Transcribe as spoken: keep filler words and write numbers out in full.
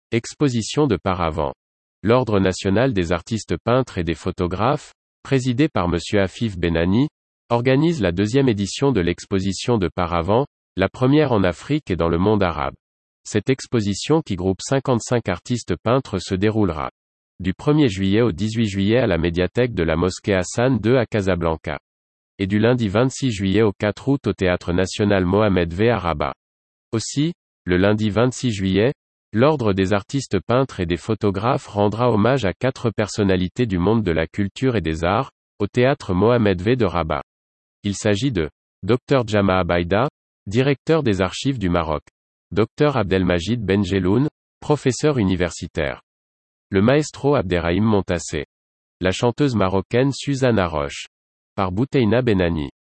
Exposition de paravents. L'Ordre national des artistes peintres et des photographes, présidé par Monsieur Afif Benani, organise la deuxième édition de l'exposition de paravents, la première en Afrique et dans le monde arabe. Cette exposition qui groupe cinquante-cinq artistes peintres se déroulera du premier juillet au dix-huit juillet à la médiathèque de la mosquée Hassan deux à Casablanca. Et du lundi vingt-six juillet au quatre août au Théâtre national Mohamed V à Rabat. Aussi, le lundi vingt-six juillet, l'Ordre des artistes peintres et des photographes rendra hommage à quatre personnalités du monde de la culture et des arts, au Théâtre Mohamed V de Rabat. Il s'agit de Docteur Jama Abaïda, directeur des archives du Maroc. Docteur Abdelmajid Benjeloun, professeur universitaire. Le maestro Abderrahim Montassé. La chanteuse marocaine Suzanne Aroche. Par Bouteina Benani.